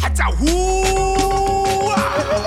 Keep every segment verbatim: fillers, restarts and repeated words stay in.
Hacha huwa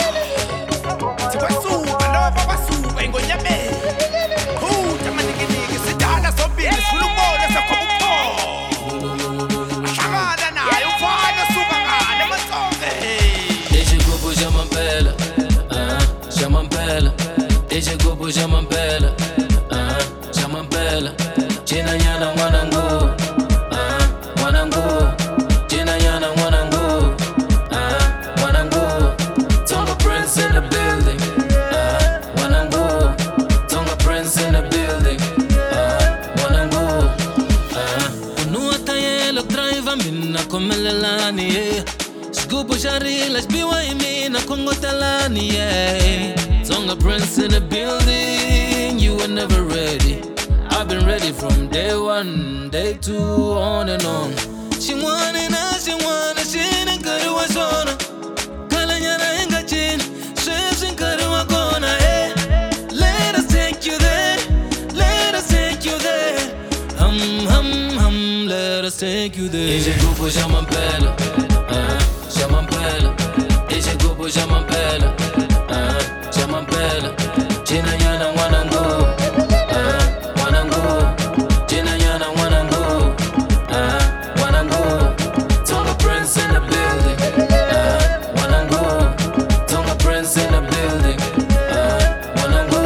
Tiwasuba noma wasuba ingonyame Hu tamaniki sidala sobini sulubona sakwabupo Ahlangana nayo mfana suka ngane matsonge Deixa grupo jamampela Ah, jamampela Deixa grupo jamampela Ah, jamampela China nyana mwanangu Ah, mwanangu China nyana mwanangu Ah, mwanangu Tonga Prince in the building Ah, mwanangu Tonga Prince in the building Ah, mwanangu Ah, unua tayelo driver minna komelelani yeah. Scuba shari, let's be why me na Congo Talani, yeah. Tonga Prince in the building, you were never ready. I've been ready from day one, day two, on and on. She wanted us, she wanted, she didn't cut it was on her. Kalanyana inga chin, she's in cut it was gonna, eh. Let us take you there, let us take you there. Hum, hum, hum, let us take you there. Ese grupo jamampela, ah. Jamampela, ese grupo jamampela, ah, jamampela, China yana mwanangu, ah, mwanangu, China yana mwanangu, ah, mwanangu, Tonga Prince in the building, ah, mwanangu, Tonga Prince in the building, ah, mwanangu,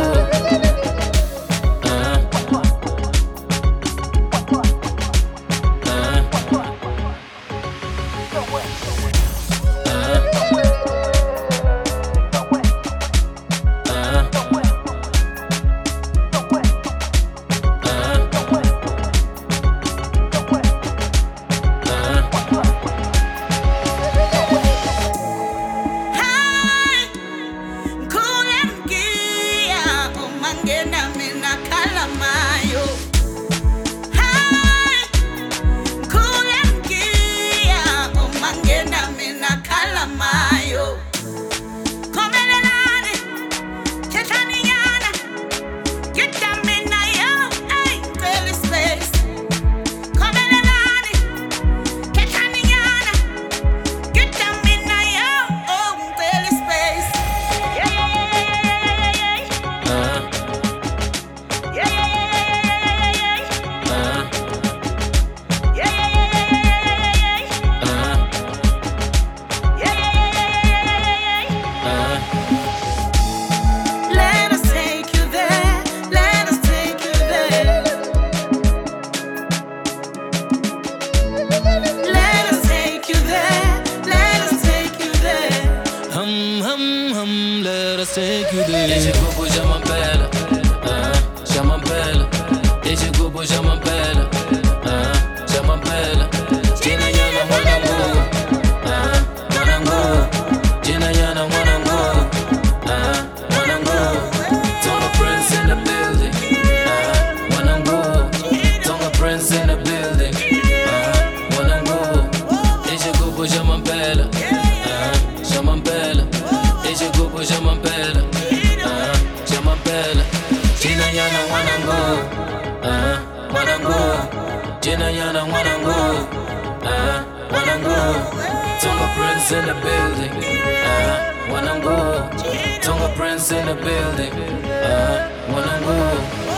ah, ah. Take you there. Esse grupo jamampela, ah, jamampela. Esse grupo jamampela, ah, jamampela. China yana mwanangu, ah, mwanangu. China yana mwanangu, ah, mwanangu. Tonga Prince in the building, ah, mwanangu. Tonga Prince in the building, ah, mwanangu. Esse grupo jamampela, ah, jamampela. Esse grupo jamampela, ah, jamampela. China yana mwanangu, ah, mwanangu. China yana mwanangu, ah, mwanangu. Tonga Prince in the building, ah, mwanangu. Tonga Prince in the building, ah, mwanangu.